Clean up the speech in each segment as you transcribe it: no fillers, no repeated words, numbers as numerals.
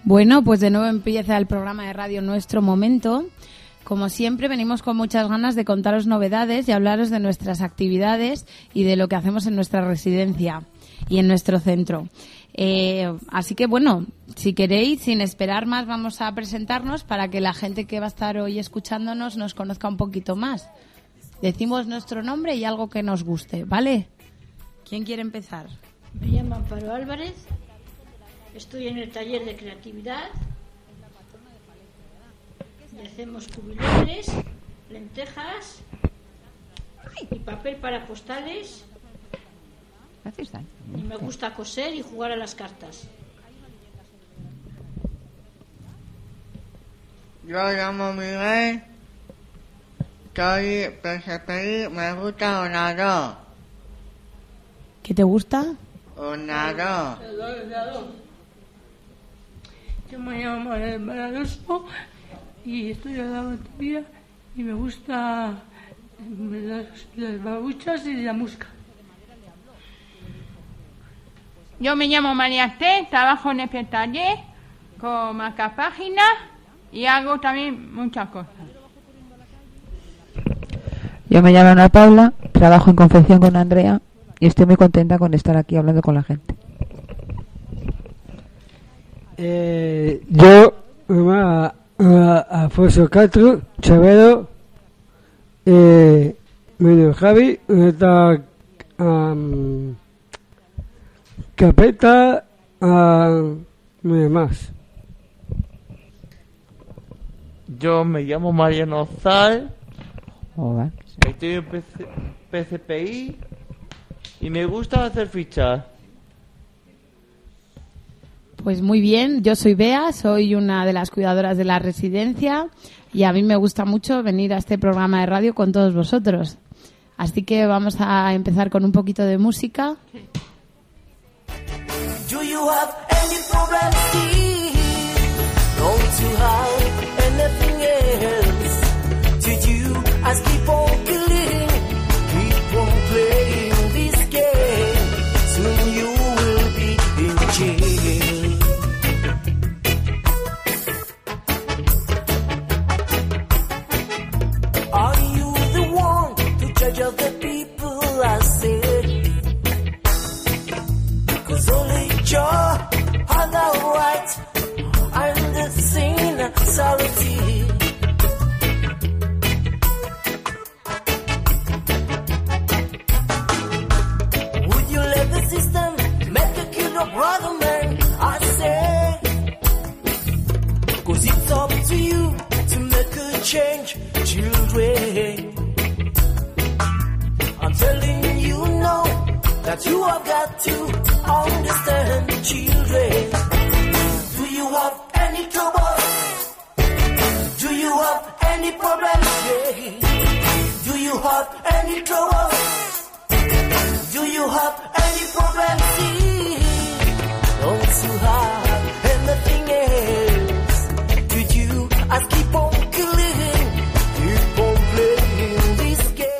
Bueno, pues de nuevo empieza el programa de radio Nuestro Momento. Como siempre, venimos con muchas ganas de contaros novedades y hablaros de nuestras actividades y de lo que hacemos en nuestra residencia y en nuestro centro. Así que, bueno, si queréis, sin esperar más, vamos a presentarnos para que la gente que va a estar hoy escuchándonos nos conozca un poquito más. Decimos nuestro nombre y algo que nos guste, ¿vale? ¿Quién quiere empezar? Me llamo Amparo Álvarez. Estoy en el taller de creatividad y hacemos cubiletes, lentejas y papel para postales. Y me gusta coser y jugar a las cartas. Yo llamo Miguel, soy PSPI, me gusta Onadó. ¿Qué te gusta? Onadó. Yo me llamo Manuel Maradoso y estoy en la batería y me gusta las babuchas y la música. Yo me llamo María T, trabajo en este taller con marcapáginas y hago también muchas cosas. Yo me llamo Ana Paula, trabajo en confección con Andrea y estoy muy contenta con estar aquí hablando con la gente. Yo me llamo Alfonso Castro Chavero, me llamo Javi, está Capeta, más. Yo me llamo Mariano Zal, Hola. estoy en PCPI y me gusta hacer fichas. Pues muy bien, yo soy Bea, soy una de las cuidadoras de la residencia y a mí me gusta mucho venir a este programa de radio con todos vosotros. Así que vamos a empezar con un poquito de música. Do you have any problem? Don't you have anything else? Did you ask keep on killing, keep on playing this game? Soon you will be in jail. Are you the one to judge of the people? I said, because only you had the right and the sincerity. Would you let the system make a kill your brother, man? I say, because it's up to you to make a change, children. I'm telling you now that you have got to understand, children. Do you have any trouble? Do you have any problems? Yeah. Do you have any trouble? Do you have any problems? Don't you have anything else? Did you ask keep on killing, keep on playing this game?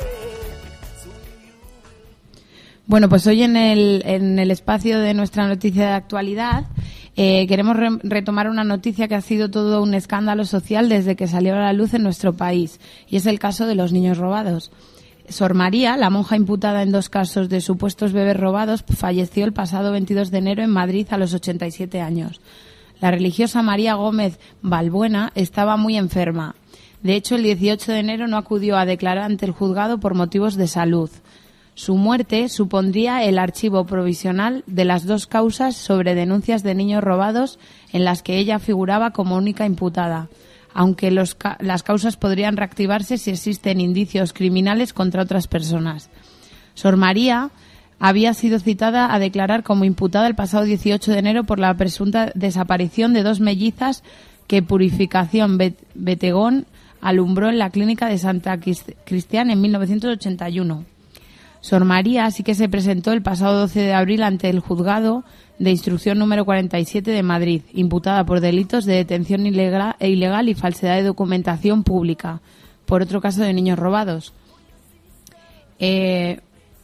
Bueno, pues hoy en el espacio de nuestra noticia de actualidad queremos retomar una noticia que ha sido todo un escándalo social desde que salió a la luz en nuestro país, y es el caso de los niños robados. Sor María, la monja imputada en 2 casos de supuestos bebés robados, falleció el pasado 22 de enero en Madrid a los 87 años. La religiosa María Gómez Balbuena estaba muy enferma. De hecho, el 18 de enero no acudió a declarar ante el juzgado por motivos de salud. Su muerte supondría el archivo provisional de las 2 causas sobre denuncias de niños robados en las que ella figuraba como única imputada, aunque las causas podrían reactivarse si existen indicios criminales contra otras personas. Sor María había sido citada a declarar como imputada el pasado 18 de enero por la presunta desaparición de 2 mellizas que Purificación Betegón alumbró en la clínica de Santa Cristián en 1981. Sor María sí que se presentó el pasado 12 de abril ante el juzgado de instrucción número 47 de Madrid, imputada por delitos de detención ilegal y falsedad de documentación pública, por otro caso de niños robados.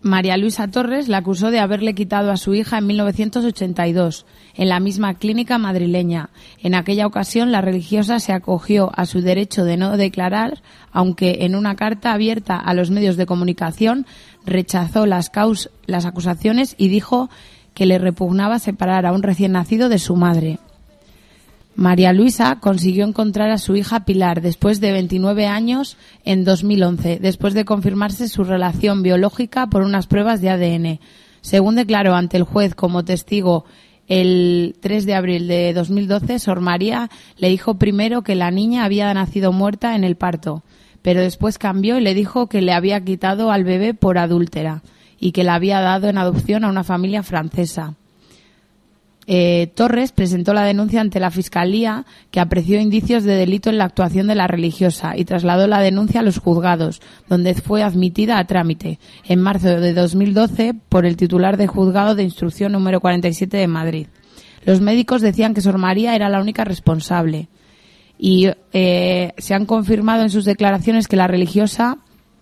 María Luisa Torres la acusó de haberle quitado a su hija en 1982, en la misma clínica madrileña. En aquella ocasión, la religiosa se acogió a su derecho de no declarar, aunque en una carta abierta a los medios de comunicación rechazó las acusaciones y dijo que le repugnaba separar a un recién nacido de su madre. María Luisa consiguió encontrar a su hija Pilar después de 29 años en 2011, después de confirmarse su relación biológica por unas pruebas de ADN. Según declaró ante el juez como testigo el 3 de abril de 2012, Sor María le dijo primero que la niña había nacido muerta en el parto, pero después cambió y le dijo que le había quitado al bebé por adúltera y que la había dado en adopción a una familia francesa. Torres presentó la denuncia ante la Fiscalía, que apreció indicios de delito en la actuación de la religiosa y trasladó la denuncia a los juzgados, donde fue admitida a trámite en marzo de 2012 por el titular del juzgado de instrucción número 47 de Madrid. Los médicos decían que Sor María era la única responsable y se han confirmado en sus declaraciones que la religiosa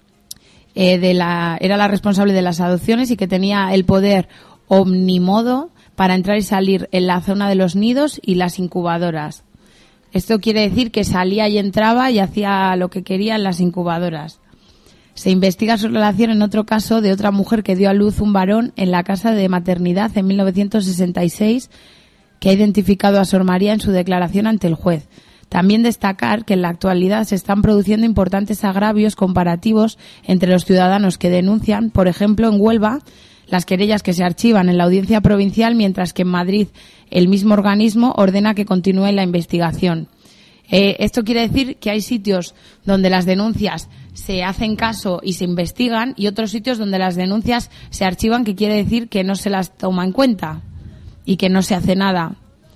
era la responsable de las adopciones y que tenía el poder omnímodo para entrar y salir en la zona de los nidos y las incubadoras. Esto quiere decir que salía y entraba y hacía lo que quería en las incubadoras. Se investiga su relación en otro caso de otra mujer que dio a luz un varón en la casa de maternidad en 1966, que ha identificado a Sor María en su declaración ante el juez. También destacar que en la actualidad se están produciendo importantes agravios comparativos entre los ciudadanos que denuncian, por ejemplo, en Huelva, las querellas que se archivan en la Audiencia Provincial, mientras que en Madrid el mismo organismo ordena que continúe la investigación. Esto quiere decir que hay sitios donde las denuncias se hacen caso y se investigan y otros sitios donde las denuncias se archivan, que quiere decir que no se las toma en cuenta y que no se hace nada.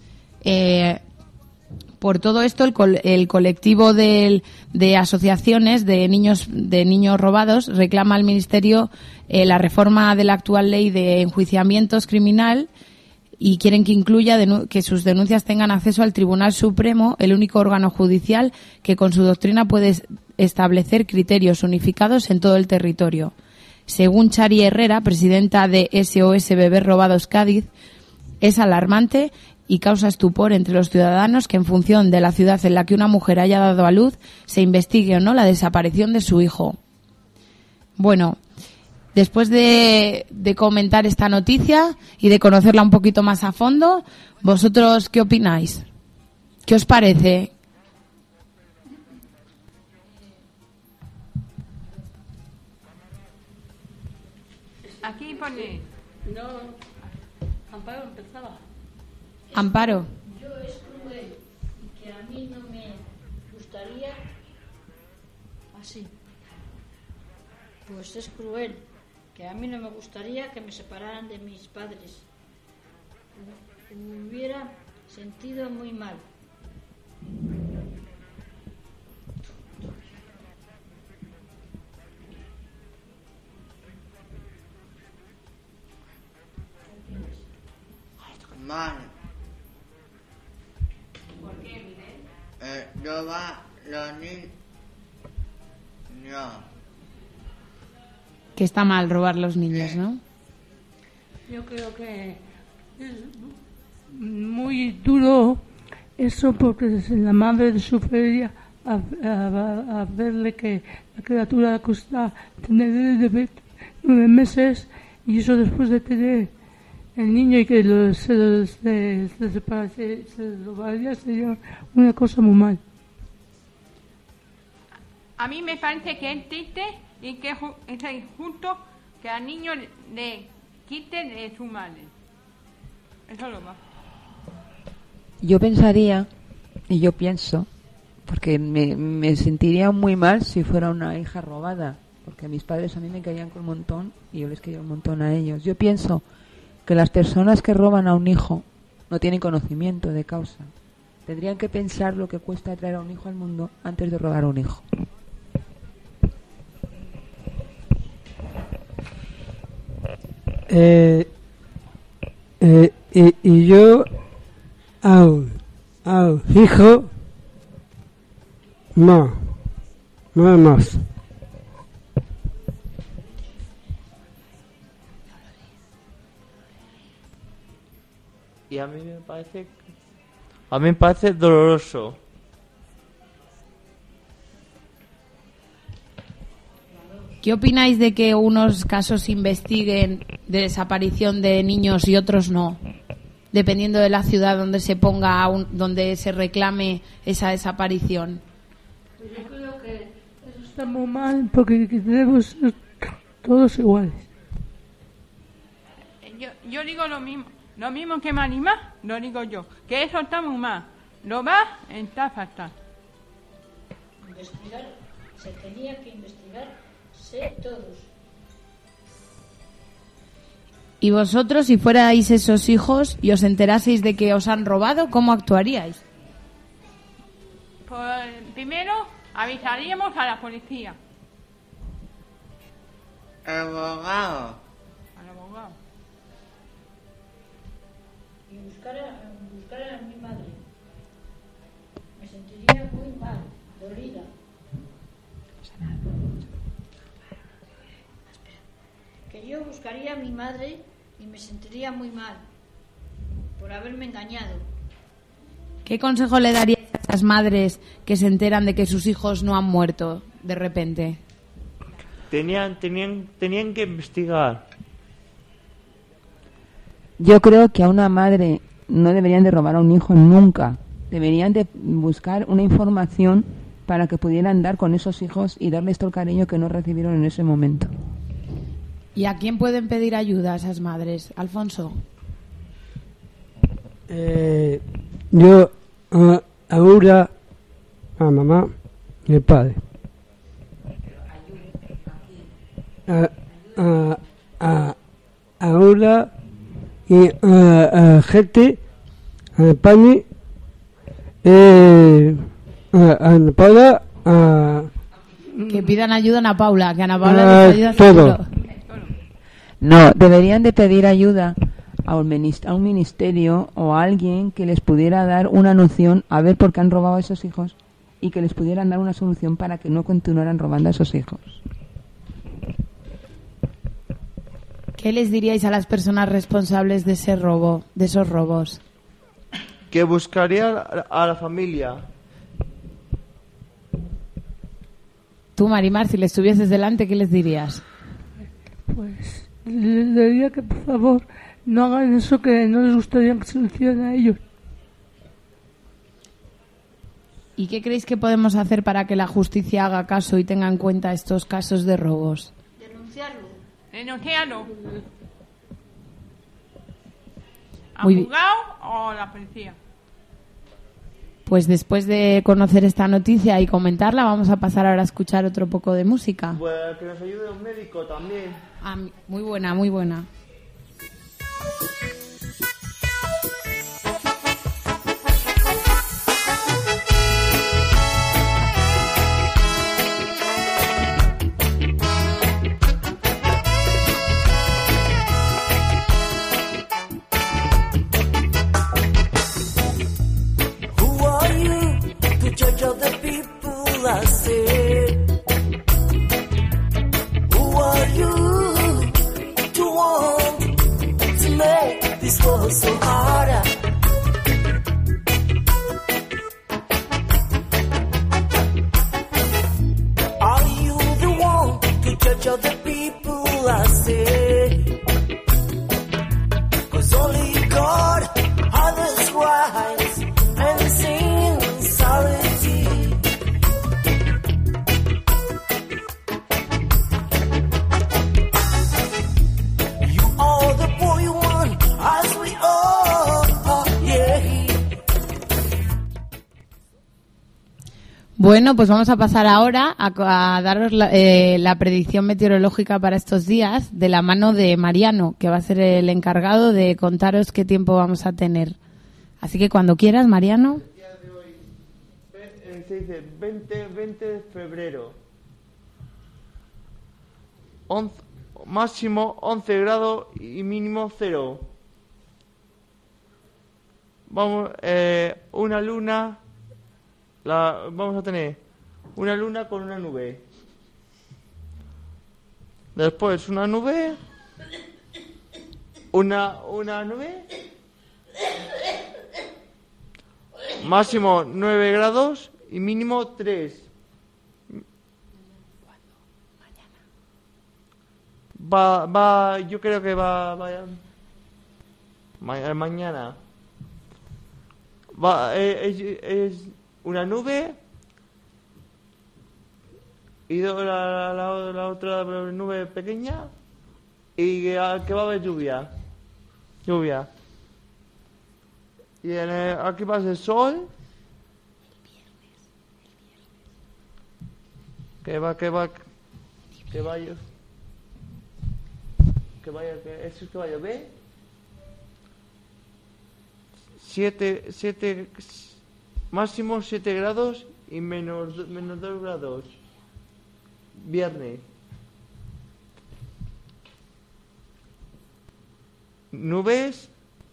Por todo esto, el colectivo de asociaciones de niños robados reclama al Ministerio la reforma de la actual ley de enjuiciamientos criminal y quieren que incluya que sus denuncias tengan acceso al Tribunal Supremo, el único órgano judicial que con su doctrina puede establecer criterios unificados en todo el territorio. Según Chari Herrera, presidenta de SOS Bebés Robados Cádiz, es alarmante y causa estupor entre los ciudadanos que en función de la ciudad en la que una mujer haya dado a luz se investigue o no la desaparición de su hijo. Bueno, después de comentar esta noticia y de conocerla un poquito más a fondo, ¿vosotros qué opináis? ¿Qué os parece? Aquí pone... No, Amparo empezaba. Amparo. Yo es cruel y que a mí no me gustaría así. Pues es cruel que a mí no me gustaría que me separaran de mis padres. Hubiera sentido muy mal. Mal. ¿Por qué, Miguel? Roba los niños. Que está mal robar los niños, ¿no? Yo creo que es muy duro eso, porque la madre sufriría a verle que la criatura cuesta tener el bebé 9 meses y eso después de tener el niño y que se robaría sería una cosa muy mal. A mí me parece que es triste y que es injusto que al niño le quiten de su madre. Eso es lo más. Yo pensaría, y yo pienso, porque me sentiría muy mal si fuera una hija robada, porque mis padres a mí me caían con un montón y yo les quería un montón a ellos. Yo pienso que las personas que roban a un hijo no tienen conocimiento de causa. Tendrían que pensar lo que cuesta traer a un hijo al mundo antes de robar a un hijo. Y yo al hijo no más. y a mí me parece doloroso. ¿Qué opináis de que unos casos se investiguen de desaparición de niños y otros no? Dependiendo de la ciudad donde se ponga, donde se reclame esa desaparición. Yo creo que eso está muy mal porque debemos ser todos iguales. Yo digo lo mismo que Marimá, lo digo yo, que eso está muy mal. Lo va, está fatal. Investigar, se tenía que investigar todos. Y vosotros, si fuerais esos hijos y os enteraseis de que os han robado, ¿cómo actuaríais? Pues primero avisaríamos a la policía. Abogado. Al abogado. Y buscar a mi madre. Me sentiría muy mal, dolida. Que yo buscaría a mi madre y me sentiría muy mal por haberme engañado. ¿Qué consejo le daríais a esas madres que se enteran de que sus hijos no han muerto de repente? Tenían que investigar. Yo creo que a una madre no deberían de robar a un hijo nunca. Deberían de buscar una información para que pudieran dar con esos hijos y darles todo el cariño que no recibieron en ese momento. ¿Y a quién pueden pedir ayuda esas madres, Alfonso? Yo ahora a mamá y al padre. Ahora y a gente, a Pani, a Paula, que pidan ayuda a Ana Paula, que Ana Paula les ayuda todo. seguro. No, deberían de pedir ayuda a un ministerio o a alguien que les pudiera dar una noción a ver por qué han robado a esos hijos y que les pudieran dar una solución para que no continuaran robando a esos hijos. ¿Qué les diríais a las personas responsables de ese robo, de esos robos? Que buscaría a la familia. Tú, Marimar, si les estuvieses delante, ¿qué les dirías? Pues les diría que por favor no hagan eso, que no les gustaría que se lo hicieran a ellos. ¿Y qué creéis que podemos hacer para que la justicia haga caso y tenga en cuenta estos casos de robos? Denunciarlo. ¿Al Muy bien. juzgado o a la policía? Pues después de conocer esta noticia y comentarla, vamos a pasar ahora a escuchar otro poco de música. Pues que nos ayude un médico también. Ah, muy buena, muy buena. Who are you to judge other people? I said, who are you to want to make this world so harder? Are you the one to judge other people? I said, 'cause only God others rise and sing solidarity. You are the boy one, as we all are, yeah. Bueno, pues vamos a pasar ahora a daros la predicción meteorológica para estos días de la mano de Mariano, que va a ser el encargado de contaros qué tiempo vamos a tener. Así que cuando quieras, Mariano. El día de hoy se dice 20 de febrero. Máximo 11 grados y mínimo 0. Vamos, una luna. Vamos a tener una luna con una nube. Después una nube. Una nube. Máximo 9 grados y mínimo 3. Yo creo que mañana. Es una nube y la otra nube pequeña y que va a haber lluvia. Y aquí va a ser sol. Que va a llover. 7 máximo 7 grados y menos 2 grados. Viernes. Nubes.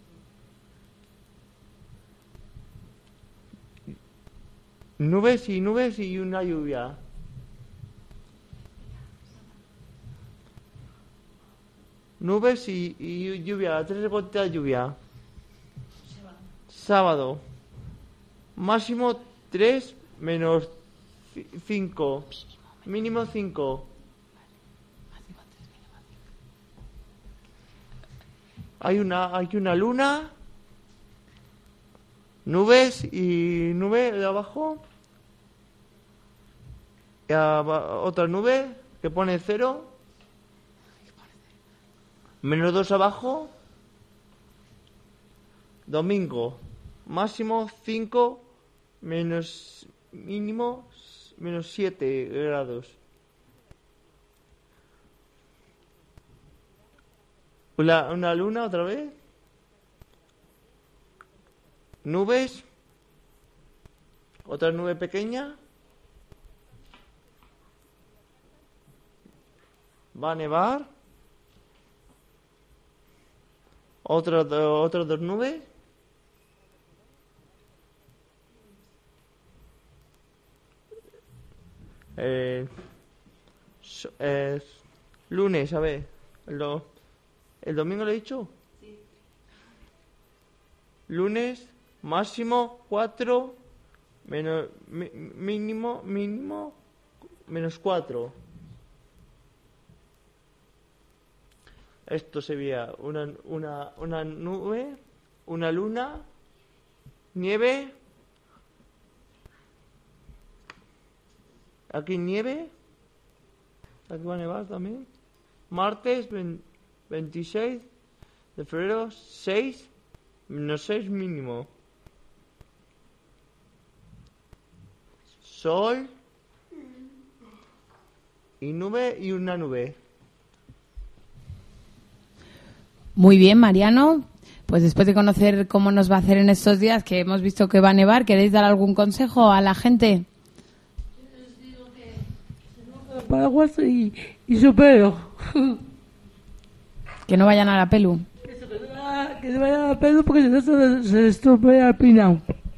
Nubes y una lluvia. Nubes y lluvia, 3 gotas de lluvia. Sábado. Máximo 3 menos 5. Mínimo 5. Hay una luna. Nubes y nube de abajo. Y otra nube que pone 0. Menos 2 abajo. Domingo. Máximo 5 menos mínimo menos 7 grados. Una luna otra vez. Nubes. Otra nube pequeña. Va a nevar. Otras 2 nubes. Lunes, a ver. ¿El domingo lo he dicho? Sí. Lunes, máximo 4, mínimo menos 4. Esto sería una nube, una luna, nieve. Aquí nieve. Aquí va a nevar también. Martes 26 de febrero, 6 menos 6 mínimo. Sol y nube y una nube. Muy bien, Mariano. Pues después de conocer cómo nos va a hacer en estos días, que hemos visto que va a nevar, ¿queréis dar algún consejo a la gente? Paraguas y su pelo. Que no vayan a la pelu. Que no vayan a la pelu porque si no se estropea el peinado.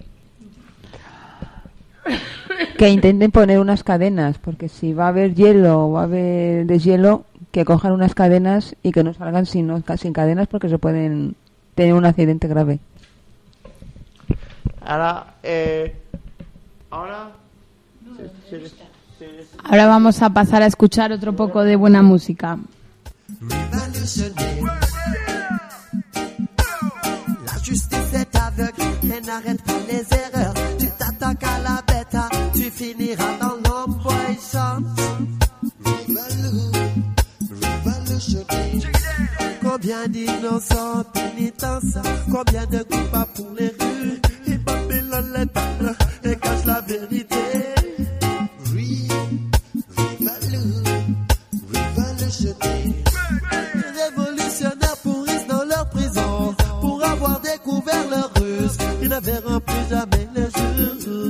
Que intenten poner unas cadenas, porque si va a haber hielo o va a haber deshielo, que cojan unas cadenas y que no salgan sin cadenas porque se pueden tener un accidente grave. Ahora vamos a pasar a escuchar otro poco de buena música. La justice est aveugle et n'arrête pas les erreurs. Tu t'attaques à la bête, tu finiras dans l'emboissance. Combien d'innocents pénitents, combien de coupables pour les rues. Et Babylone l'étale et cache la vérité. Révolutionnaires pourrissent dans leur prison pour avoir découvert leur ruse. Ils ne verront plus jamais le jour.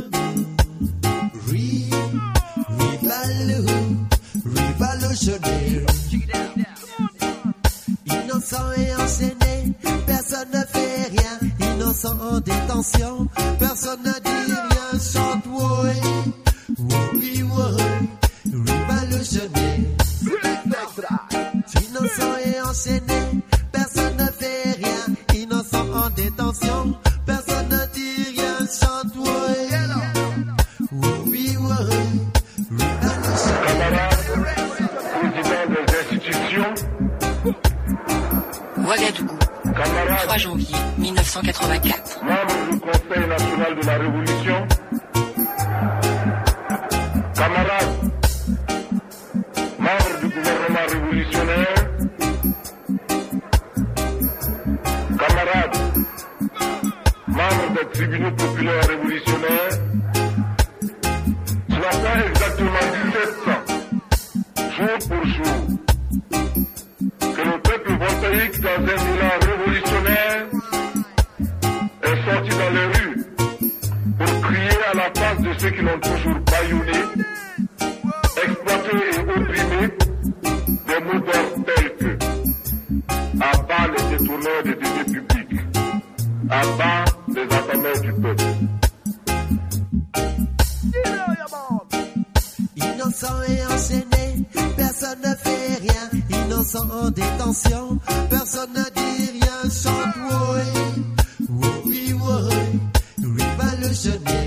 Révolutionnaire. Innocent et enchaîné, personne ne fait rien. Innocent en détention, personne ne dit rien. Chante woy, woy, woy, révolutionnaire. Innocent et enchaîné, personne ne fait rien. Innocent en détention, personne ne dit rien. Chante Ouagadougou, 3 janvier 1984. Membre du Conseil national de la Révolution, camarades, membre du gouvernement révolutionnaire, camarades, membre des tribunaux populaires révolutionnaires, cela fait exactement 17 ans, jour pour jour, que le peuple voltaïque, dans un élan révolutionnaire, est sorti dans les rues pour crier à la face de ceux qui l'ont toujours bâillonné, exploité et opprimé, des mots d'ordre tels que à bas les détourneurs des deniers publics, à bas les affamés du peuple. Innocent et enchaîné, personne ne fait rien. Innocent en détention, personne ne dit rien. Chante oui, révolutionnaire.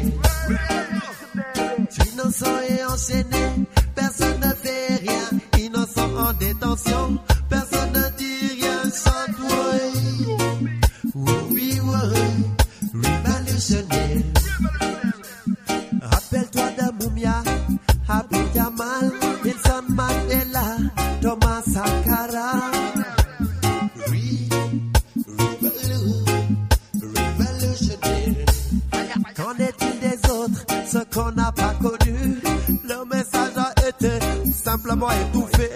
Innocent et enchaîné, personne ne fait rien. Innocent en détention, personne ne dit rien. Chante oui, révolutionnaire. Rappelle-toi de Mumia, Abdul Jamal, Nelson Mandela, Thomas Sankara. Révolutionnaire. Qu'en est-il des autres, ceux qu'on n'a pas connus? Le message a été simplement étouffé.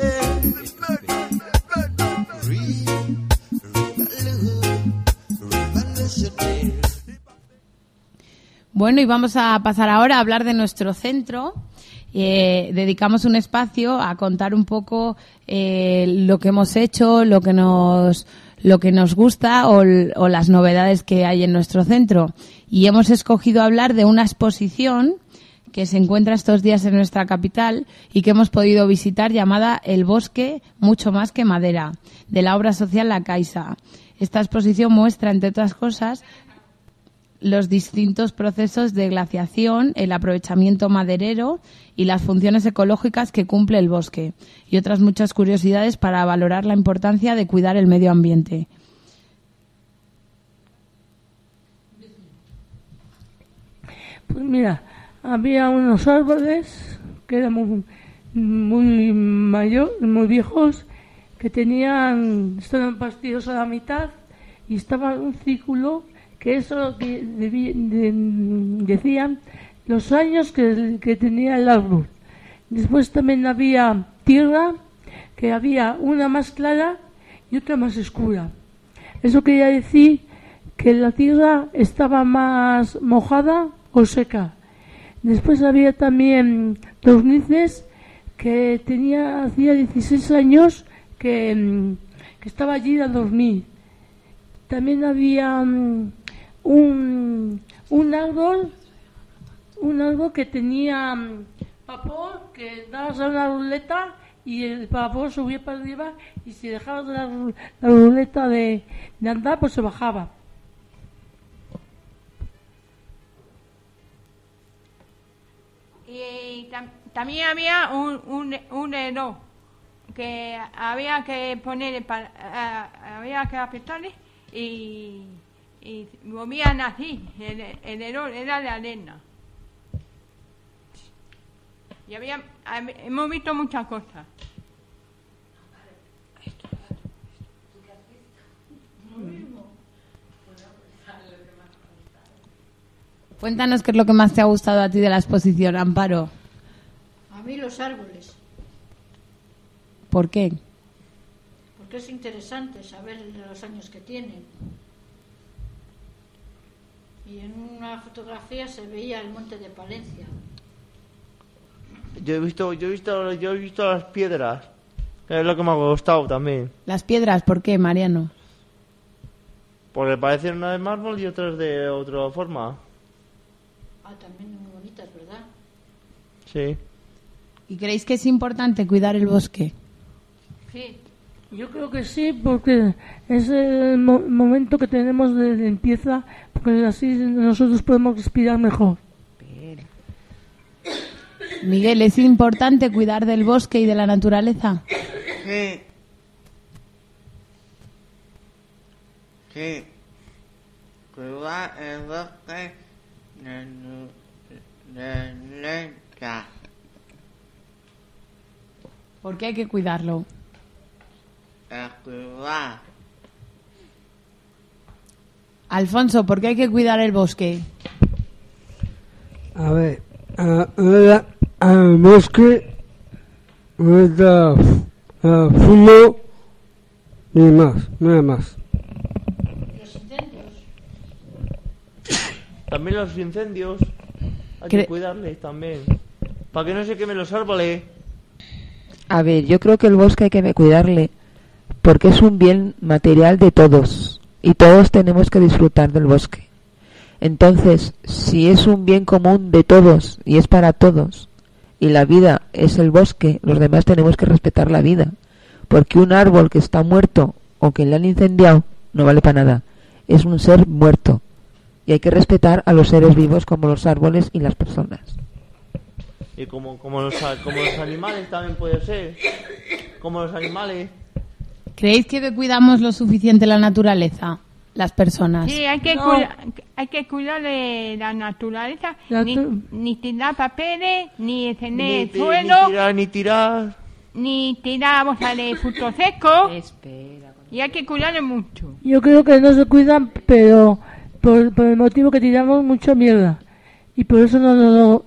Révolutionnaire. Bueno, y vamos a pasar ahora a hablar de nuestro centro. Dedicamos un espacio a contar un poco lo que hemos hecho, lo que nos gusta o las novedades que hay en nuestro centro. Y hemos escogido hablar de una exposición que se encuentra estos días en nuestra capital y que hemos podido visitar, llamada El bosque, mucho más que madera, de la obra social La Caixa. Esta exposición muestra, entre otras cosas, los distintos procesos de glaciación, el aprovechamiento maderero y las funciones ecológicas que cumple el bosque, y otras muchas curiosidades para valorar la importancia de cuidar el medio ambiente. Pues mira, había unos árboles que eran muy viejos, que estaban partidos a la mitad y estaba un círculo, que eso que decían los años que tenía el árbol. Después también había tierra, que había una más clara y otra más oscura. Eso quería decir que la tierra estaba más mojada o seca. Después había también tornices, que hacía 16 años que estaba allí a dormir. También había un árbol que tenía vapor, que dabas a una ruleta y el vapor subía para arriba, y si dejabas la ruleta de andar, pues se bajaba. Y también había un reloj que había que poner, había que apretarle y movían así. El reloj era de arena. Y hemos visto muchas cosas. Cuéntanos qué es lo que más te ha gustado a ti de la exposición, Amparo. A mí los árboles, ¿Por qué? porque es interesante saber los años que tienen. Y en una fotografía se veía el monte de Palencia. Yo he visto las piedras, que es lo que me ha gustado también. Las piedras, ¿por qué, Mariano? Porque parecen una de mármol y otras de otra forma. Ah, también muy bonitas, ¿verdad? Sí. ¿Y creéis que es importante cuidar el bosque? Sí. Yo creo que sí, porque es el momento que tenemos de limpieza, porque así nosotros podemos respirar mejor. Miguel, ¿es importante cuidar del bosque y de la naturaleza? Sí, Sí. Cuidar el bosque de leña. ¿Por qué hay que cuidarlo? Cuidar. Alfonso, ¿por qué hay que cuidar el bosque? A ver, el bosque no da fumo ni más, nada más. Los incendios. También los incendios hay que cuidarles también. Para que no se quemen los árboles. A ver, yo creo que el bosque hay que cuidarle porque es un bien material de todos y todos tenemos que disfrutar del bosque. Entonces, si es un bien común de todos y es para todos y la vida es el bosque, los demás tenemos que respetar la vida, porque un árbol que está muerto o que le han incendiado no vale para nada, es un ser muerto y hay que respetar a los seres vivos como los árboles y las personas. Y como los animales también puede ser, como los animales. ¿Creéis que cuidamos lo suficiente la naturaleza, las personas? Sí, hay que cuidar de la naturaleza, ni tirar papeles, ni tener suelo, ni tirar bolsas de frutos secos. Y hay que cuidarle mucho. Yo creo que no se cuidan, pero por el motivo que tiramos mucha mierda. Y por eso no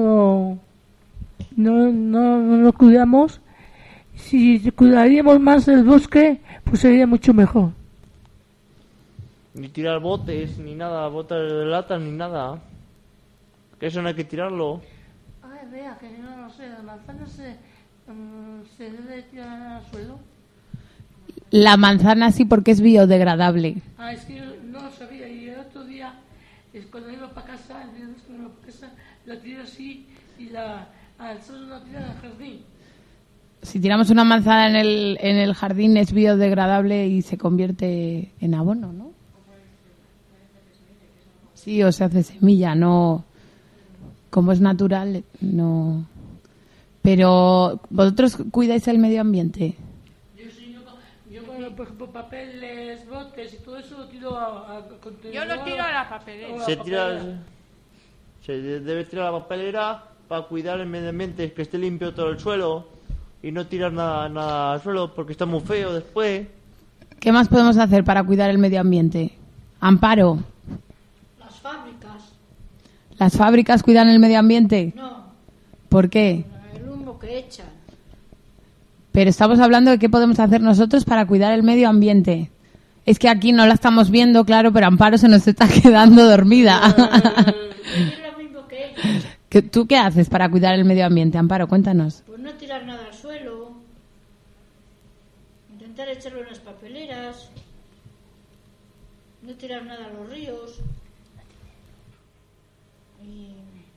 nos cuidamos. Si cuidaríamos más el bosque, pues sería mucho mejor. Ni tirar botes, ni nada, botas de lata, ni nada. Que eso no hay que tirarlo. A ver, vea, que no sé, la manzana se debe tirar al suelo. La manzana sí, porque es biodegradable. Es que yo no lo sabía. Y el otro día, cuando iba para casa, la tiro así y al sol la tiro al jardín. Si tiramos una manzana en el jardín es biodegradable y se convierte en abono, ¿no? Sí, o se hace semilla, no. Como es natural, no. Pero, ¿vosotros cuidáis el medio ambiente? Yo por ejemplo, papeles, botes y todo eso lo tiro a contenedor. Yo lo tiro a la papelera. Se debe tirar a la papelera para cuidar el medio ambiente, que esté limpio todo el suelo y no tirar nada al suelo porque está muy feo después. ¿Qué más podemos hacer para cuidar el medio ambiente? Amparo. Las fábricas. ¿Las fábricas cuidan el medio ambiente? No. ¿Por qué? El humo que echan. Pero estamos hablando de qué podemos hacer nosotros para cuidar el medio ambiente. Es que aquí no la estamos viendo, claro, pero Amparo se nos está quedando dormida. Es lo mismo que ellos. ¿Tú qué haces para cuidar el medio ambiente, Amparo? Cuéntanos. Pues no tirar nada al suelo. Intentar echarlo en las papeleras. No tirar nada a los ríos. Y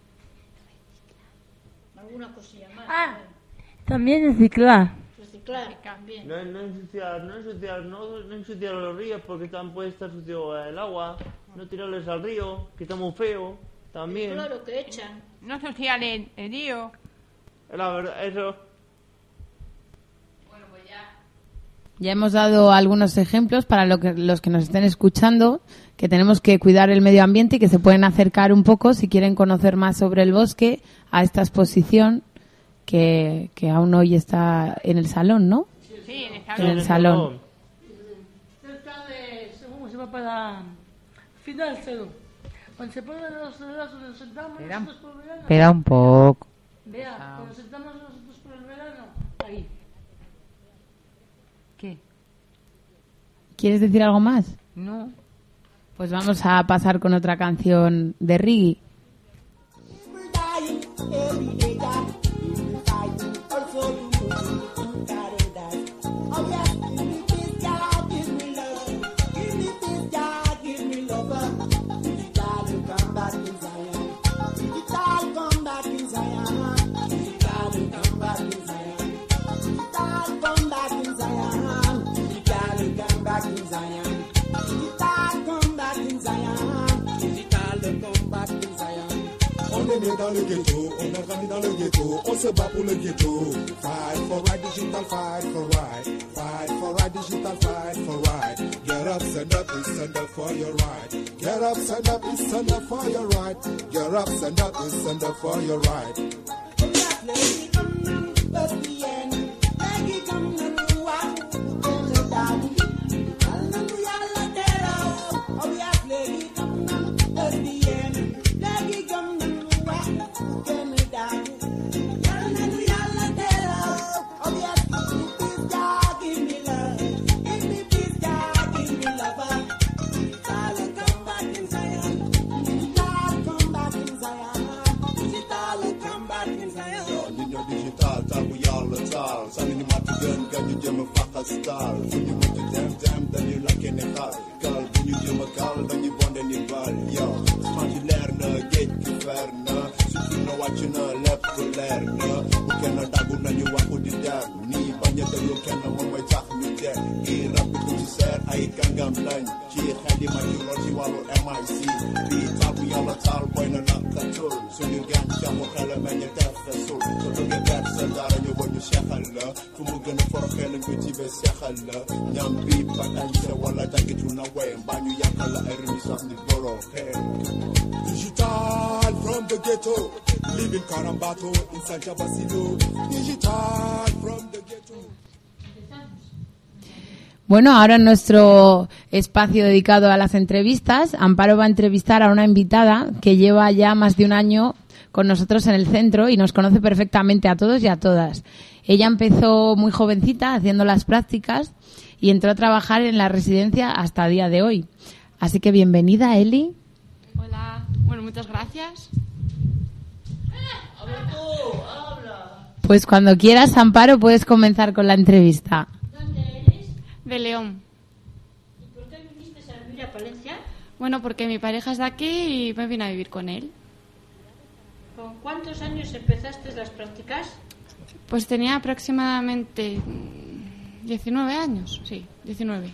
alguna cosilla más. También reciclar. Reciclar también. No ensuciar los ríos porque también puede estar sucio el agua. No tirarles al río, que está muy feo también. El cloro que echan. No ensuciar el río. La verdad, eso. Bueno, pues Ya hemos dado algunos ejemplos para los que nos estén escuchando, que tenemos que cuidar el medio ambiente y que se pueden acercar un poco si quieren conocer más sobre el bosque a esta exposición que aún hoy está en el salón, ¿no? Sí, en el salón. En el salón. Cerca de, según se va para final cero. Cuando se ponen los soldados, nos sentamos nosotros por el verano. Espera un poco. Vea, cuando nos sentamos nosotros por el verano, ahí. ¿Qué? ¿Quieres decir algo más? No. Pues vamos a pasar con otra canción de reggae. Dans le ghetto, on est ramené dans le ghetto, on se bat pour le ghetto. Fight for right, digital, fight for right. Fight for right, digital, fight for right. Yeah. Get up, stand up, and stand up for your right. Get up, stand up, and stand up for your right. Get up, stand up, and stand up for your right. Sani ni matu gan gan you jam faka style. When you want to damn then you like in a car. Girl, when you jam a girl then you want any ball. Yo, smart you learn, get you fair na. So you know what you know, left to learn. Who cannot dagu na you want to the damn. Ni banya the look and I'm my talk me there. He rap with you said I can gam line. She had him and you know she wallow MIC. Be talk we all a tall boy no not control. So you can jam a color man you death the soul. So don't get that said that you want to share. Fu mu gën a foroxee lañ ko jibee seexal la ñam bi batañse wala dagitu na way mbaa ñu yàqal la ay remi sax ni boroxee digital from the ghetto living Karambato in San Jabasilo digital from the ghetto. Bueno, ahora en nuestro espacio dedicado a las entrevistas, Amparo va a entrevistar a una invitada que lleva ya más de un año con nosotros en el centro y nos conoce perfectamente a todos y a todas. Ella empezó muy jovencita haciendo las prácticas y entró a trabajar en la residencia hasta el día de hoy. Así que bienvenida, Eli. Hola, bueno, muchas gracias. Pues cuando quieras, Amparo, puedes comenzar con la entrevista. ¿Dónde eres? De León. ¿Y por qué viniste a vivir a Palencia? Bueno, porque mi pareja es de aquí y me vine a vivir con él. ¿Con cuántos años empezaste las prácticas? Pues tenía aproximadamente 19 años, sí, 19.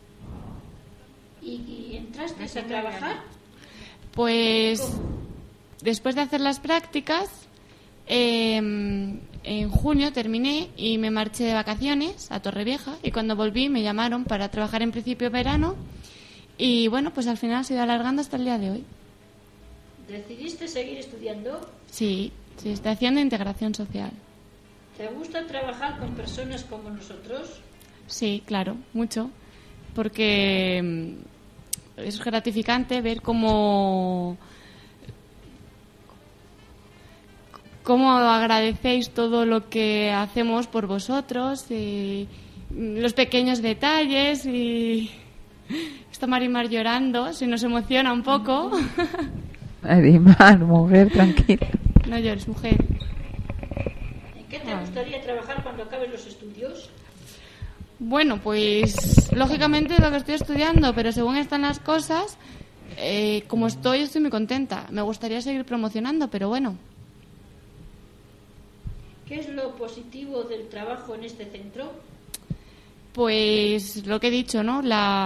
¿Y entraste a trabajar? Pues después de hacer las prácticas, en junio terminé y me marché de vacaciones a Torrevieja y cuando volví me llamaron para trabajar en principio verano y bueno, pues al final se ha ido alargando hasta el día de hoy. ¿Decidiste seguir estudiando? Sí, estoy haciendo integración social. ¿Te gusta trabajar con personas como nosotros? Sí, claro, mucho, porque es gratificante ver cómo agradecéis todo lo que hacemos por vosotros, y los pequeños detalles, y está Marimar llorando, se nos emociona un poco. Marimar, mujer, tranquila. No llores, mujer. ¿En qué te gustaría trabajar cuando acabes los estudios? Bueno, pues lógicamente lo que estoy estudiando, pero según están las cosas, como estoy muy contenta. Me gustaría seguir promocionando, pero bueno. ¿Qué es lo positivo del trabajo en este centro? Pues lo que he dicho, ¿no?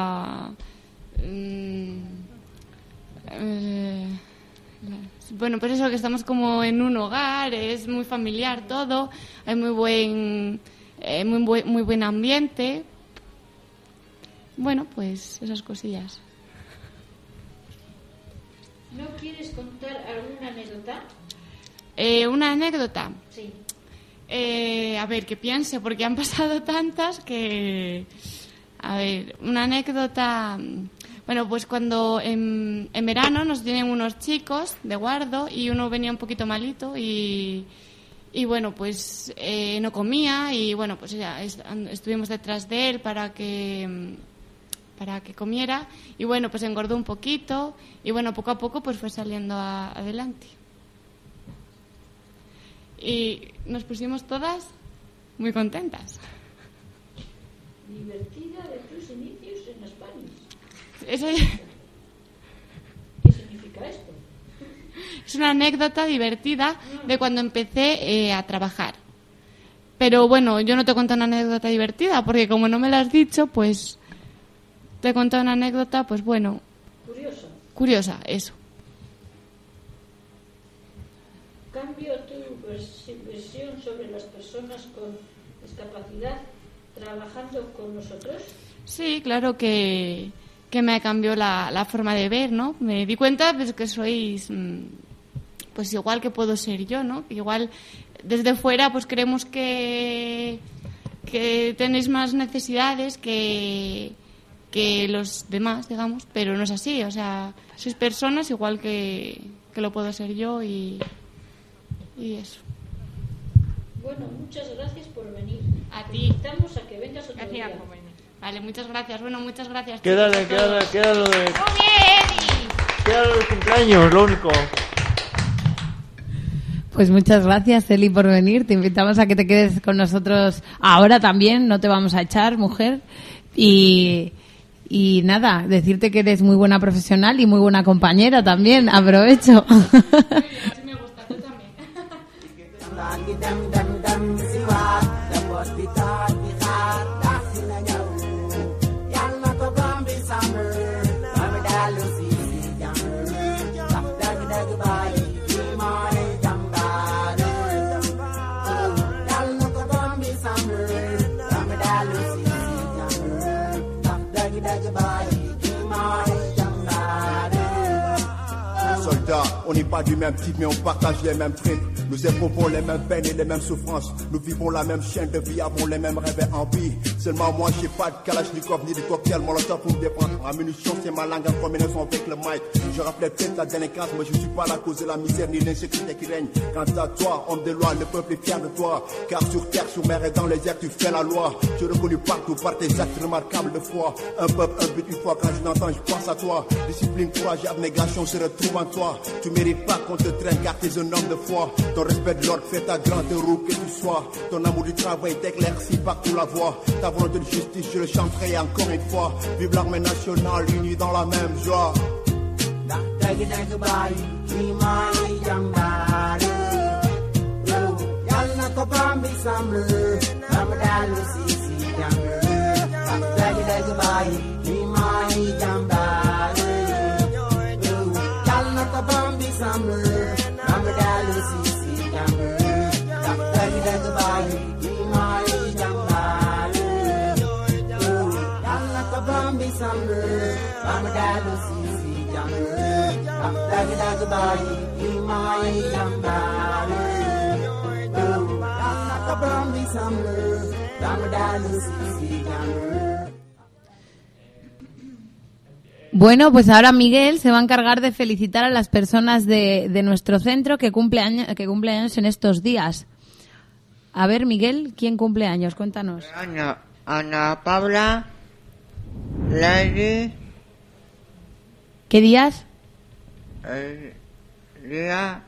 Bueno, pues eso, que estamos como en un hogar, es muy familiar todo, hay muy buen ambiente. Bueno, pues esas cosillas. ¿No quieres contar alguna anécdota? ¿Una anécdota? Sí. A ver, que piense, porque han pasado tantas que... A ver, una anécdota... Bueno, pues cuando en verano nos tienen unos chicos de guardo y uno venía un poquito malito y bueno, pues no comía y bueno, pues ya estuvimos detrás de él para que comiera y bueno, pues engordó un poquito y bueno, poco a poco pues fue saliendo adelante. Y nos pusimos todas muy contentas. Divertida de tus inicios en las Panis. Eso... ¿Qué significa esto? Es una anécdota divertida de cuando empecé a trabajar. Pero bueno, yo no te cuento una anécdota divertida porque como no me la has dicho, pues te he contado una anécdota, pues bueno... Curiosa, eso. Cambio tu versión sobre las personas con discapacidad trabajando con nosotros? Sí, claro que me cambió la forma de ver, ¿no? Me di cuenta pues, que sois pues igual que puedo ser yo, ¿no? Igual desde fuera pues creemos que tenéis más necesidades que los demás, digamos, pero no es así, o sea, sois personas igual que lo puedo ser yo y eso. Bueno, muchas gracias por venir. A Te ti. invitamos a que vengas otro día. Vale, muchas gracias. Bueno, muchas gracias. Quédalo chicos, a todos. de... Muy bien. Quédalo de cumpleaños, lo único. Pues muchas gracias, Eli, por venir. Te invitamos a que te quedes con nosotros ahora también. No te vamos a echar, mujer. Y nada, decirte que eres muy buena profesional y muy buena compañera también. Aprovecho. Así me gusta, tú también. Soldats, on n'est pas du même type mais on partage les mêmes tripes. Nous éprouvons les mêmes peines et les mêmes souffrances. Nous vivons la même chaîne de vie, avons les mêmes rêves et envies. Seulement moi j'ai pas de kalachnikov ni de cocktail molotov pour me défendre. Ma munition c'est ma langue en combinaison avec le mic. Je rappelais peut-être la délinquance, mais je suis pas la cause de la misère ni l'insécurité qui règne. Quant à toi, homme de loi, le peuple est fier de toi. Car sur terre, sur mer et dans les airs, tu fais la loi. Tu es reconnu partout par tes actes remarquables de foi. Un peuple, un but, une fois quand je l'entends, je pense à toi. Discipline, courage et abnégation se retrouvent en toi. Tu mérites pas qu'on te traîne car t'es un homme de foi. Ton respect de l'ordre fait ta grande roue que tu sois. Ton amour du travail t'éclaircit partout la voix. Ta volonté de justice, je le chanterai encore une fois. Vive l'armée nationale unie dans la même joie. Bueno, pues ahora Miguel se va a encargar de felicitar a las personas de nuestro centro que cumple años en estos días. A ver, Miguel, ¿quién cumple años? Cuéntanos. Ana Paula, Lady, ¿Qué días? Día,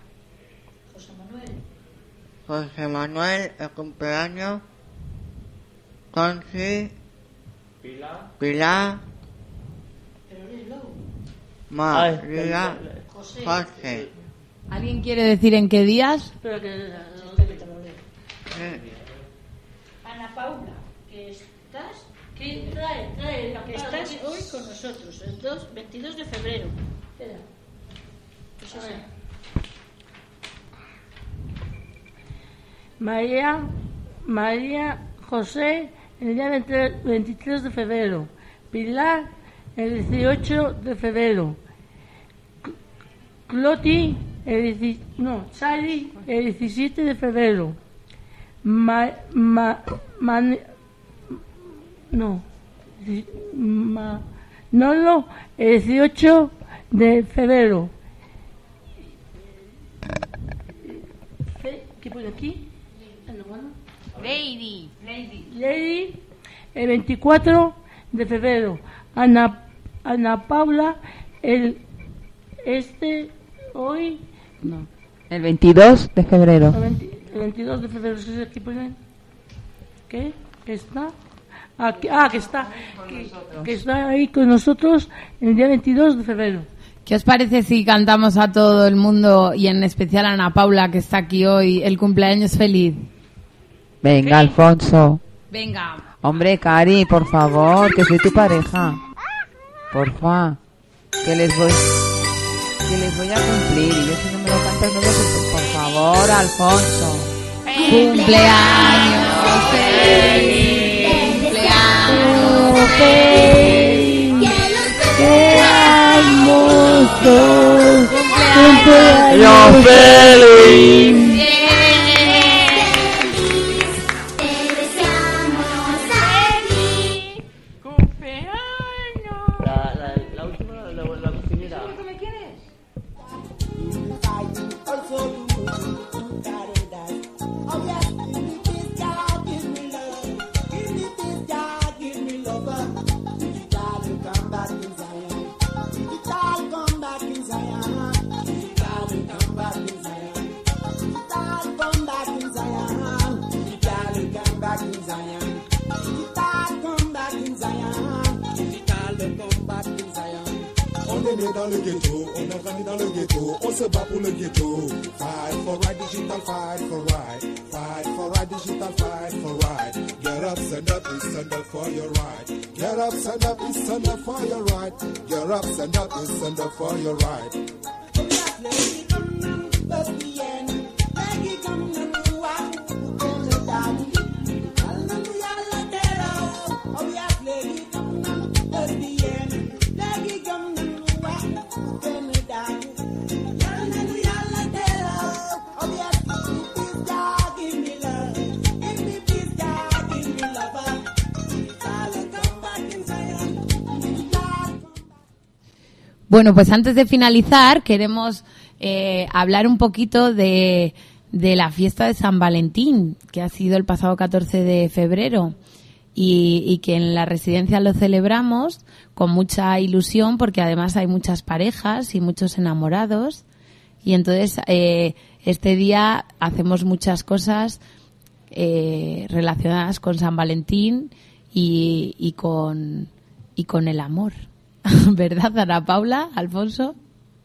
José Manuel, el cumpleaños, Conci, Pilar, María, José. ¿Alguien quiere decir en qué días? Espera que te lo leo. Ana Paula, que estás hoy con nosotros, el 22 de febrero. Espera. Pues así. María José, el día 23 de febrero. Pilar, el 18 de febrero. Cloti, Sally, el 17 de febrero. Manolo, el 18 de febrero. ¿Qué pone aquí? Lady, el 24 de febrero. Ana Paula, el 22 de febrero. El 22 de febrero, ¿qué pone? ¿Qué? ¿Está? Que está ahí con nosotros el día 22 de febrero. ¿Qué os parece si cantamos a todo el mundo y en especial a Ana Paula, que está aquí hoy, el cumpleaños feliz? Venga, Alfonso. Venga. Hombre, Cari, por favor, que soy tu pareja. Porfa, que les voy a cumplir. Y yo si no me lo cantas no voy a cumplir. Por favor, Alfonso. ¡Cumpleaños feliz! ¡Cumpleaños feliz! La última, la cocinera. ¿Qué me quieres? On est né dans le ghetto, on a grandi dans le ghetto, on se bat pour le ghetto. Fight for right, digital, fight for right. Fight for right, digital, fight for right. Get up, stand up, stand up for your right. Get up, stand up, stand up for your right. Get up, stand up, stand up for your right. Bueno, pues antes de finalizar queremos hablar un poquito de la fiesta de San Valentín, que ha sido el pasado 14 de febrero y que en la residencia lo celebramos con mucha ilusión porque además hay muchas parejas y muchos enamorados y entonces este día hacemos muchas cosas relacionadas con San Valentín y con el amor. ¿Verdad, Ana Paula, Alfonso?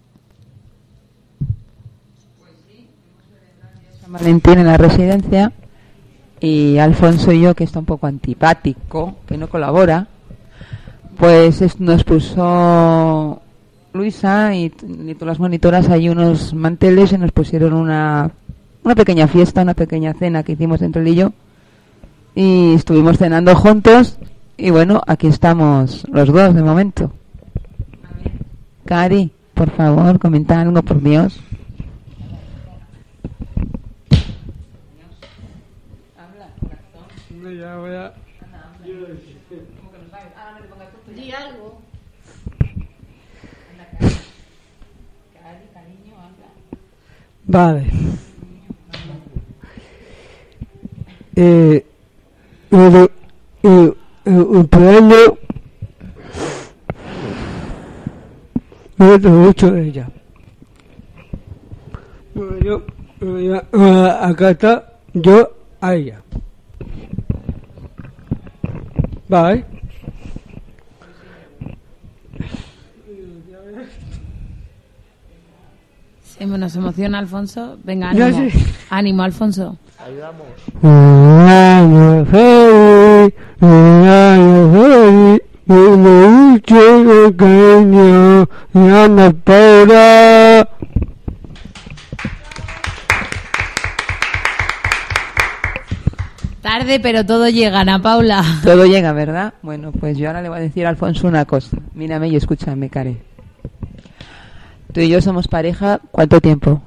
San Valentín en la residencia y Alfonso y yo, que está un poco antipático, que no colabora, pues nos puso Luisa y todas las monitoras ahí unos manteles y nos pusieron una pequeña fiesta, una pequeña cena que hicimos entre él y yo y estuvimos cenando juntos y bueno, aquí estamos los dos de momento. Cari, por favor, comenta algo, por Dios. Ya voy a... Di algo. Vale. El premio me gusta mucho de ella. Acá está yo a ella. Bye. Sí, nos emociona Alfonso. Venga, ánimo. Ya, sí. Ánimo, Alfonso. Ayudamos. Un año feliz, y mucho cariño, y Ana Paula. Tarde, pero todo llega, Ana Paula. Todo llega, ¿verdad? Bueno, pues yo ahora le voy a decir a Alfonso una cosa. Mírame y escúchame, Cari. Tú y yo somos pareja, ¿cuánto tiempo?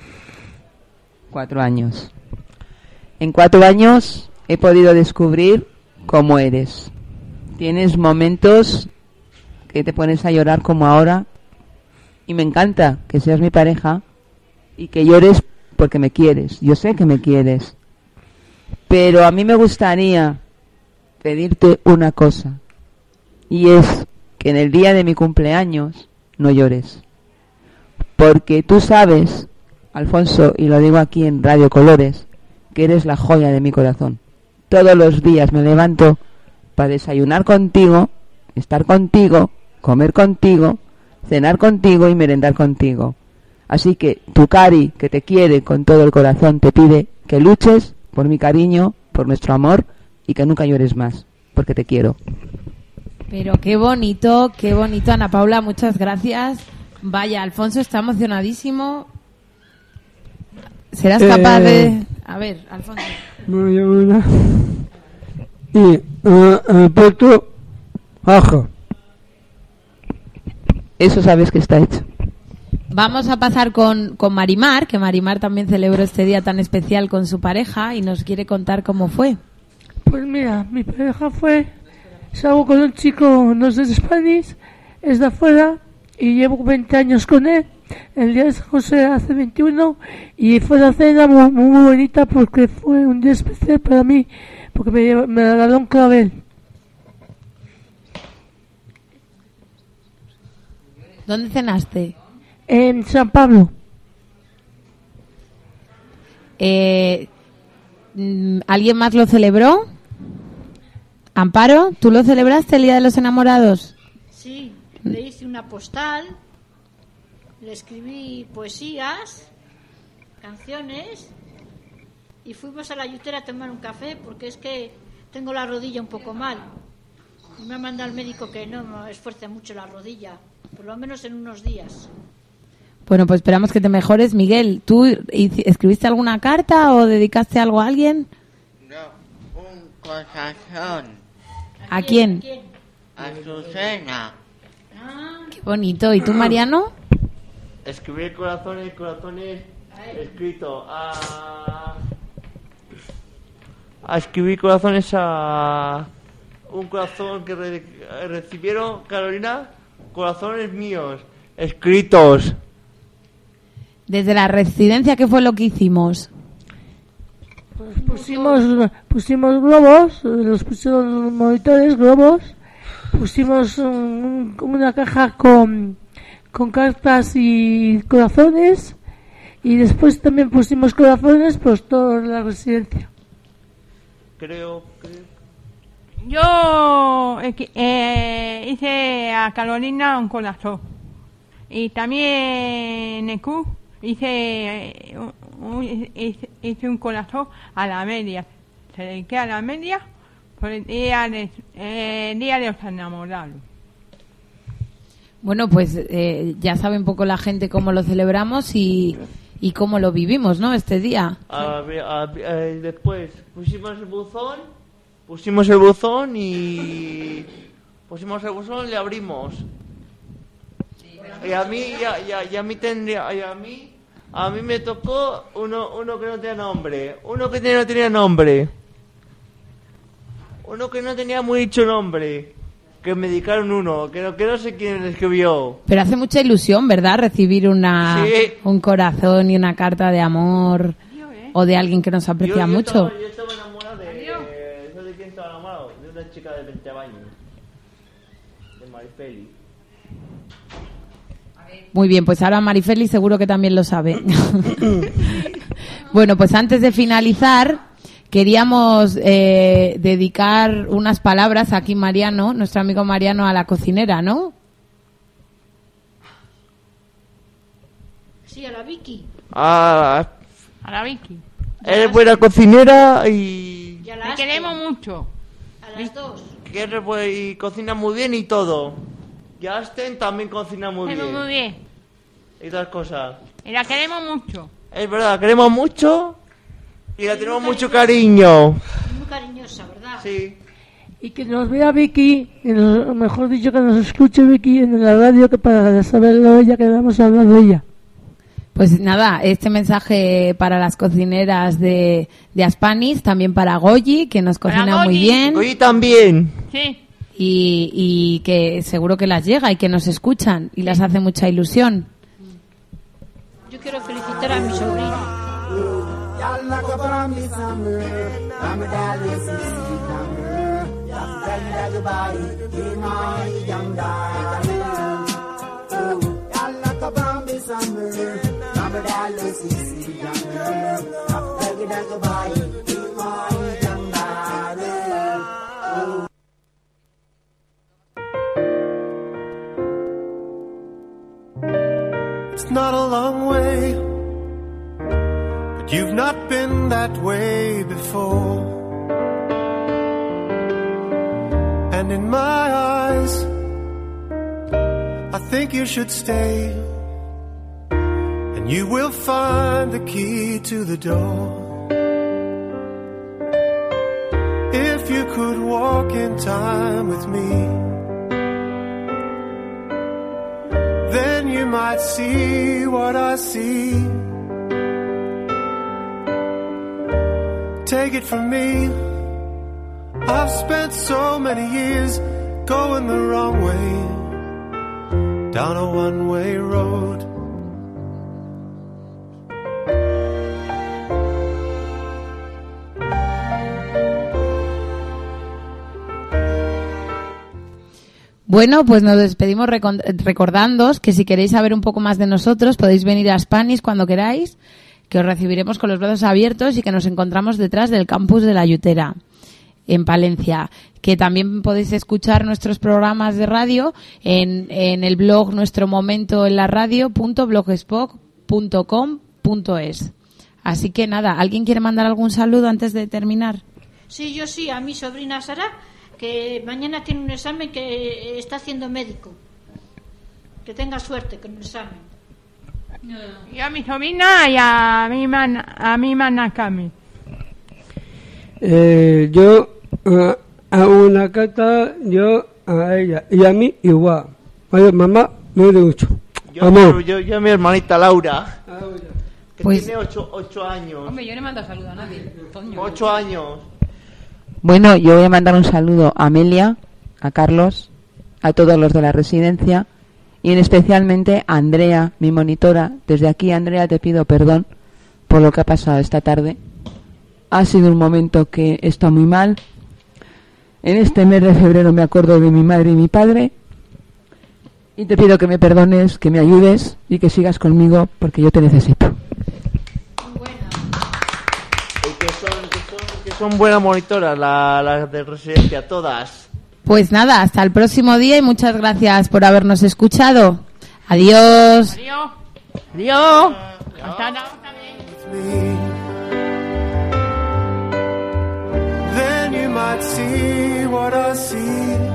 4 años. En 4 años he podido descubrir cómo eres. Tienes momentos que te pones a llorar como ahora y me encanta que seas mi pareja y que llores porque me quieres. Yo sé que me quieres. Pero a mí me gustaría pedirte una cosa y es que en el día de mi cumpleaños no llores. Porque tú sabes, Alfonso, y lo digo aquí en Radio Colores, que eres la joya de mi corazón. Todos los días me levanto para desayunar contigo, estar contigo, comer contigo, cenar contigo y merendar contigo. Así que tu Cari, que te quiere con todo el corazón, te pide que luches por mi cariño, por nuestro amor y que nunca llores más, porque te quiero. Pero qué bonito, Ana Paula, muchas gracias. Vaya, Alfonso está emocionadísimo. ¿Serás capaz de...? A ver, Alfonso. Y el puesto ajo. Eso sabes que está hecho. Vamos a pasar con Marimar, que Marimar también celebró este día tan especial con su pareja y nos quiere contar cómo fue. Pues mira, mi pareja salgo con un chico, no es de España, es de afuera y llevo 20 años con él. El día de San José hace 21 y fue una cena muy, muy bonita porque fue un día especial para mí, porque me regaló un clavel. ¿Dónde cenaste? En San Pablo. ¿Alguien más lo celebró? Amparo, ¿tú lo celebraste el Día de los Enamorados? Sí, le hice una postal, le escribí poesías, canciones y fuimos a la Yutera a tomar un café porque es que tengo la rodilla un poco mal. Y me ha mandado el médico que no me esfuerce mucho la rodilla, por lo menos en unos días. Bueno, pues esperamos que te mejores. Miguel, ¿tú escribiste alguna carta o dedicaste algo a alguien? No, un corazón. ¿A quién? A Susana. Qué bonito. ¿Y tú, Mariano? Escribir corazones escrito a escribir corazones a un corazón que recibieron Carolina, corazones míos, escritos. Desde la residencia, ¿qué fue lo que hicimos? Pues pusimos globos, los pusieron los monitores, globos, pusimos una caja con cartas y corazones y después también pusimos corazones por toda la residencia. Creo. Yo hice a Carolina un corazón y también EQ hice un corazón a la media. Se dediqué a la media por el día de los enamorados. Bueno, pues ya sabe un poco la gente cómo lo celebramos y cómo lo vivimos, ¿no? Este día. Después pusimos el buzón y le abrimos. Y a mí me tocó uno que no tenía nombre, uno que no tenía nombre, uno que no tenía muy dicho nombre, que me dedicaron uno, que no sé quién escribió. Pero hace mucha ilusión, ¿verdad? Recibir un corazón y una carta de amor o de alguien que nos aprecia mucho. Yo estaba enamorado ¿de quién estaba enamorado? De una chica de 20 años, de Marifeli. Muy bien, pues ahora Marifeli seguro que también lo sabe. Bueno, pues antes de finalizar, queríamos dedicar unas palabras aquí, Mariano, nuestro amigo Mariano, a la cocinera, ¿no? Sí, a la Vicky. A la Vicky. Eres buena cocinera y Le queremos mucho. A las dos. Y cocina muy bien y todo. Y Asten también cocina muy bien. Muy bien. Y otras cosas. Y la queremos mucho. Es verdad, la queremos mucho y la tenemos mucho cariño. Muy cariñosa, ¿verdad? Sí. Y que nos vea Vicky, mejor dicho que nos escuche Vicky en la radio, que para saberlo ella, que vamos a hablar de ella. Pues nada, este mensaje para las cocineras de Aspanis, también para Goyi, que nos cocina muy bien. Goyi también. Sí. Y que seguro que las llega y que nos escuchan y las hace mucha ilusión. Yo quiero felicitar a mi sobrina. It's not a long way, but you've not been that way before. And in my eyes, I think you should stay, and you will find the key to the door. If you could walk in time with me, then you might see what I see. Take it from me, I've spent so many years going the wrong way, down a one-way road. Bueno, pues nos despedimos recordándoos que si queréis saber un poco más de nosotros podéis venir a Spanish cuando queráis, que os recibiremos con los brazos abiertos y que nos encontramos detrás del campus de La Yutera, en Palencia. Que también podéis escuchar nuestros programas de radio en el blog Nuestro Momento en la radio.blogspot.com.es. Así que nada, ¿alguien quiere mandar algún saludo antes de terminar? Sí, yo sí, a mi sobrina Sara, que mañana tiene un examen, que está haciendo médico. Que tenga suerte con el examen. Y a mi sobrina y a mi hermana Cami. Yo a una carta, yo a ella y a mí igual. Oye, mamá, no de mucho. Yo a mi hermanita Laura, que pues, tiene 8 años. Hombre, yo no he mandado saludo a nadie. 8 años. Bueno, yo voy a mandar un saludo a Amelia, a Carlos, a todos los de la residencia y especialmente a Andrea, mi monitora. Desde aquí, Andrea, te pido perdón por lo que ha pasado esta tarde. Ha sido un momento que está muy mal. En este mes de febrero me acuerdo de mi madre y mi padre y te pido que me perdones, que me ayudes y que sigas conmigo porque yo te necesito. Son buenas monitoras las de residencia, todas. Pues nada, hasta el próximo día y muchas gracias por habernos escuchado. Adiós. Adiós. Adiós. Hasta la Then you might see what I see.